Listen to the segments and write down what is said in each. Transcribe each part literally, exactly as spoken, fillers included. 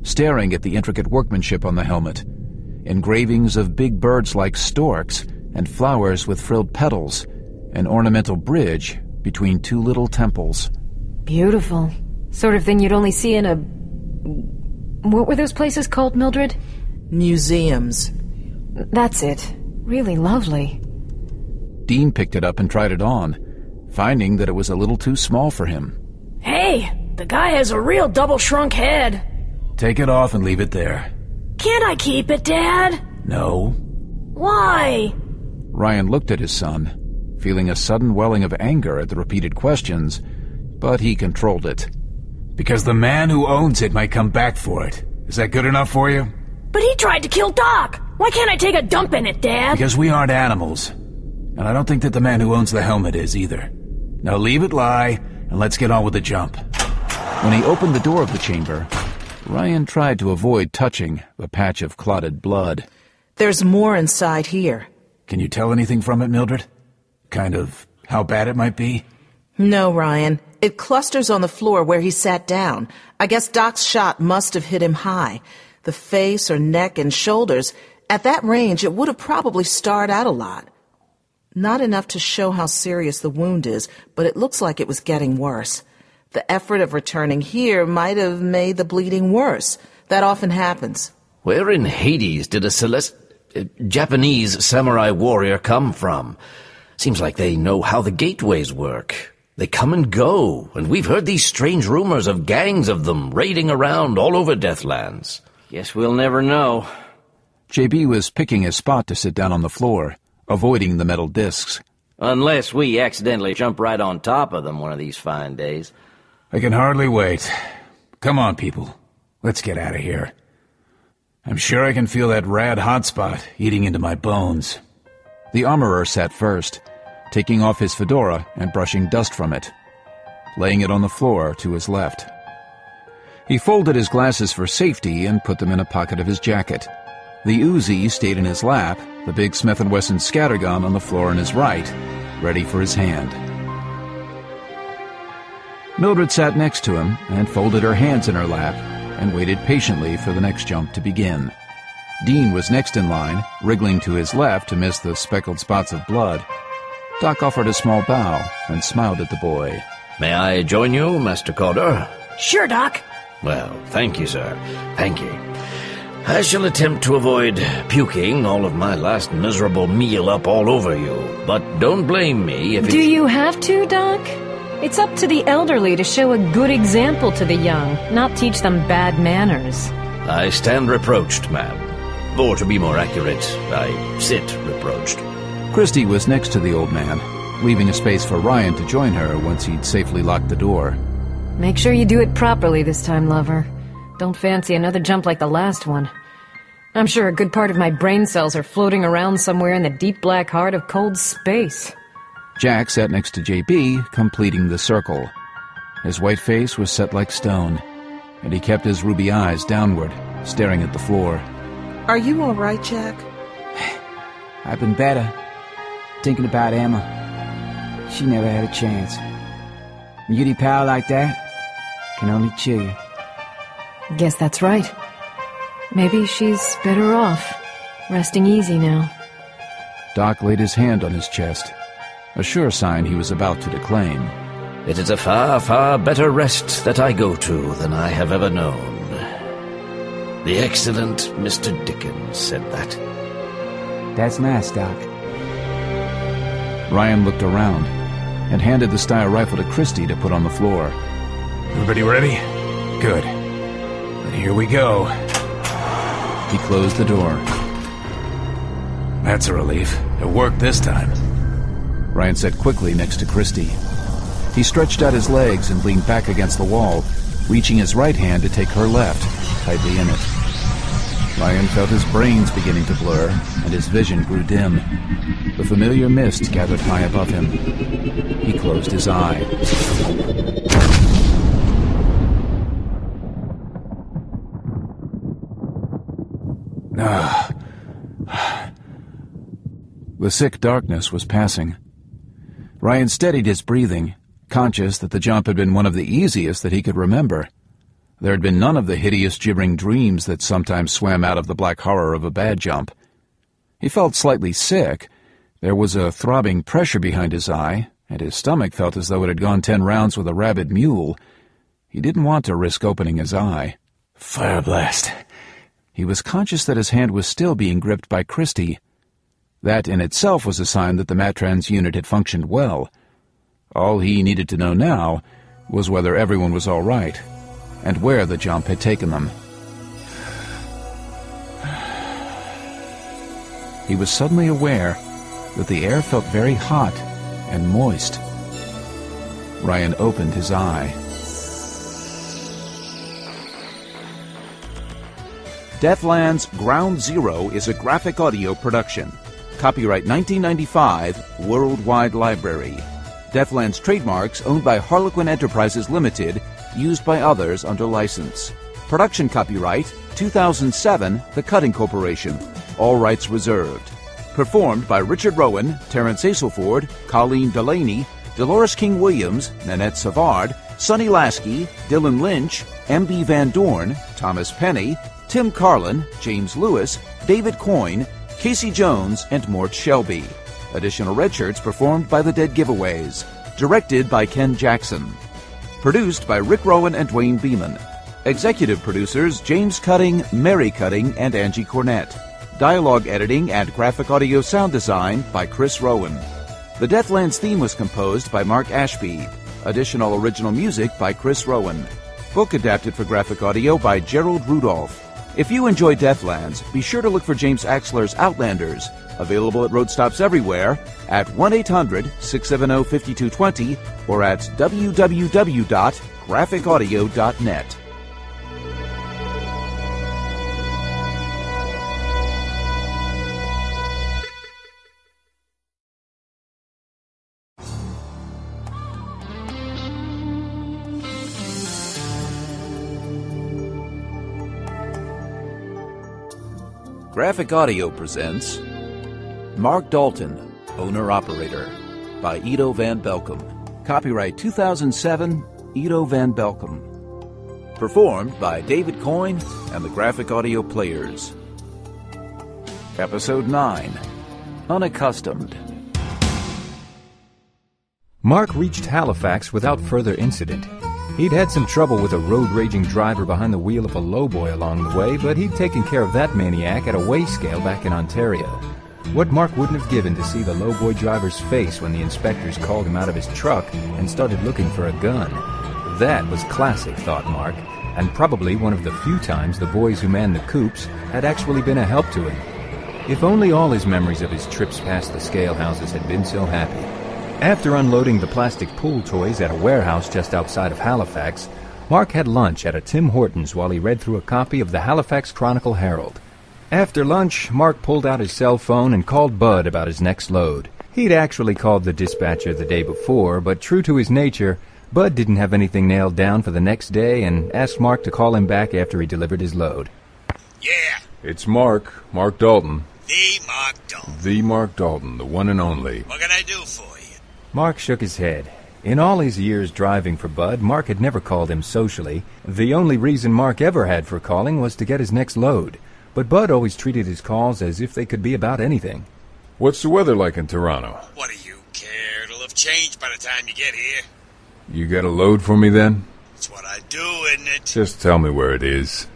staring at the intricate workmanship on the helmet. Engravings of big birds like storks and flowers with frilled petals, an ornamental bridge between two little temples. Beautiful. Sort of thing you'd only see in a... What were those places called, Mildred? Museums. That's it. Really lovely. Dean picked it up and tried it on, finding that it was a little too small for him. Hey, the guy has a real double-shrunk head. Take it off and leave it there. Can't I keep it, Dad? No. Why? Ryan looked at his son, feeling a sudden welling of anger at the repeated questions, but he controlled it. Because the man who owns it might come back for it. Is that good enough for you? But he tried to kill Doc. Why can't I take a dump in it, Dad? Because we aren't animals. And I don't think that the man who owns the helmet is either. Now leave it lie, and let's get on with the jump. When he opened the door of the chamber, Ryan tried to avoid touching the patch of clotted blood. There's more inside here. Can you tell anything from it, Mildred? Kind of how bad it might be? No, Ryan. It clusters on the floor where he sat down. I guess Doc's shot must have hit him high. The face or neck and shoulders, at that range, it would have probably starred out a lot. Not enough to show how serious the wound is, but it looks like it was getting worse. The effort of returning here might have made the bleeding worse. That often happens. Where in Hades did a Celest... Uh, Japanese samurai warrior come from? Seems like they know how the gateways work. They come and go, and we've heard these strange rumors of gangs of them raiding around all over Deathlands. Guess we'll never know. J B was picking a spot to sit down on the floor, avoiding the metal discs. Unless we accidentally jump right on top of them one of these fine days. I can hardly wait. Come on, people. Let's get out of here. I'm sure I can feel that rad hotspot eating into my bones. The armorer sat first, taking off his fedora and brushing dust from it, laying it on the floor to his left. He folded his glasses for safety and put them in a pocket of his jacket. The Uzi stayed in his lap, the big Smith and Wesson scattergun on the floor on his right, ready for his hand. Mildred sat next to him and folded her hands in her lap and waited patiently for the next jump to begin. Dean was next in line, wriggling to his left to miss the speckled spots of blood. Doc offered a small bow and smiled at the boy. May I join you, Master Calder? Sure, Doc. Well, thank you, sir. Thank you. I shall attempt to avoid puking all of my last miserable meal up all over you, but don't blame me if it's... Do you have to, Doc? It's up to the elderly to show a good example to the young, not teach them bad manners. I stand reproached, ma'am. Or to be more accurate, I sit reproached. Christy was next to the old man, leaving a space for Ryan to join her once he'd safely locked the door. Make sure you do it properly this time, lover. Don't fancy another jump like the last one. I'm sure a good part of my brain cells are floating around somewhere in the deep black heart of cold space. Jack sat next to J B, completing the circle. His white face was set like stone, and he kept his ruby eyes downward, staring at the floor. Are you all right, Jack? I've been better. Thinking about Emma. She never had a chance. Beauty power like that can only chill you. Guess that's right. Maybe she's better off, resting easy now. Doc laid his hand on his chest, a sure sign he was about to declaim. It is a far, far better rest that I go to than I have ever known. The excellent Mister Dickens said that. That's nice, Doc. Ryan looked around and handed the style rifle to Christy to put on the floor. Everybody ready? Good. Then here we go. He closed the door. That's a relief. It worked this time. Ryan sat quickly next to Christy. He stretched out his legs and leaned back against the wall, reaching his right hand to take her left, tightly in it. Ryan felt his brains beginning to blur, and his vision grew dim. The familiar mist gathered high above him. He closed his eye. Ah. The sick darkness was passing. Ryan steadied his breathing, conscious that the jump had been one of the easiest that he could remember. There had been none of the hideous gibbering dreams that sometimes swam out of the black horror of a bad jump. He felt slightly sick. There was a throbbing pressure behind his eye, and his stomach felt as though it had gone ten rounds with a rabid mule. He didn't want to risk opening his eye. Fire blast! He was conscious that his hand was still being gripped by Christie. That in itself was a sign that the Matrans unit had functioned well. All he needed to know now was whether everyone was all right, and where the jump had taken them. He was suddenly aware that the air felt very hot and moist. Ryan opened his eye. Deathland's Ground Zero is a graphic audio production. Copyright nineteen ninety-five, Worldwide Library. Deathland's trademarks owned by Harlequin Enterprises Limited, used by others under license. Production copyright two thousand seven, The Cutting Corporation. All rights reserved. Performed by Richard Rowan, Terence Aselford, Colleen Delaney, Dolores King-Williams, Nanette Savard, Sonny Lasky, Dylan Lynch, M B Van Dorn, Thomas Penny, Tim Carlin, James Lewis, David Coyne, Casey Jones, and Mort Shelby. Additional red shirts performed by the Dead Giveaways. Directed by Ken Jackson. Produced by Rick Rowan and Dwayne Beeman. Executive producers James Cutting, Mary Cutting, and Angie Cornett. Dialogue editing and graphic audio sound design by Chris Rowan. The Deathlands theme was composed by Mark Ashby. Additional original music by Chris Rowan. Book adapted for graphic audio by Gerald Rudolph. If you enjoy Deathlands, be sure to look for James Axler's Outlanders, available at road stops everywhere, at one eight hundred, six seven zero, five two two zero or at w w w dot graphic audio dot net. Graphic Audio presents Mark Dalton, Owner-Operator, by Ido Van Belkom. Copyright two thousand seven, Ido Van Belkom. Performed by David Coyne and the Graphic Audio Players. Episode nine, Unaccustomed. Mark reached Halifax without further incident. He'd had some trouble with a road-raging driver behind the wheel of a lowboy along the way, but he'd taken care of that maniac at a weigh scale back in Ontario. What Mark wouldn't have given to see the lowboy driver's face when the inspectors called him out of his truck and started looking for a gun. That was classic, thought Mark, and probably one of the few times the boys who manned the coops had actually been a help to him. If only all his memories of his trips past the scale houses had been so happy. After unloading the plastic pool toys at a warehouse just outside of Halifax, Mark had lunch at a Tim Hortons while he read through a copy of the Halifax Chronicle-Herald. After lunch, Mark pulled out his cell phone and called Bud about his next load. He'd actually called the dispatcher the day before, but true to his nature, Bud didn't have anything nailed down for the next day and asked Mark to call him back after he delivered his load. Yeah. It's Mark. Mark Dalton. The Mark Dalton. The Mark Dalton, the one and only. What can I do for you? Mark shook his head. In all his years driving for Bud, Mark had never called him socially. The only reason Mark ever had for calling was to get his next load. But Bud always treated his calls as if they could be about anything. What's the weather like in Toronto? What do you care? It'll have changed by the time you get here. You got a load for me then? It's what I do, isn't it? Just tell me where it is.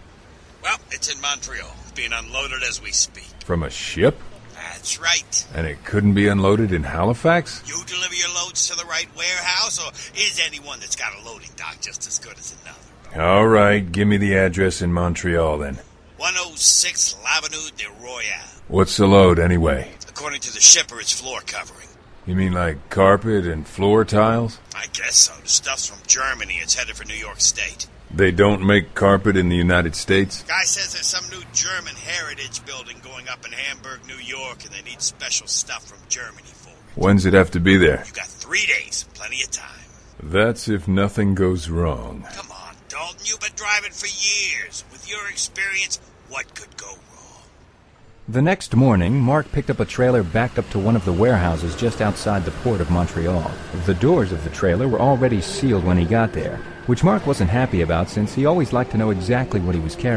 Well, it's in Montreal, being unloaded as we speak. From a ship? That's right. And it couldn't be unloaded in Halifax? You deliver your loads to the right warehouse, or is anyone that's got a loading dock just as good as another? All right, give me the address in Montreal then. one oh six L'Avenue de Royale. What's the load anyway? According to the shipper, it's floor covering. You mean like carpet and floor tiles? I guess so. The stuff's from Germany. It's headed for New York State. They don't make carpet in the United States? Guy says there's some new German heritage building going up in Hamburg, New York, and they need special stuff from Germany for it. When's it have to be there? You got three days. Plenty of time. That's if nothing goes wrong. Come on, Dalton. You've been driving for years. With your experience, what could go wrong? The next morning, Mark picked up a trailer backed up to one of the warehouses just outside the port of Montreal. The doors of the trailer were already sealed when he got there. which Mark wasn't happy about since he always liked to know exactly what he was carrying.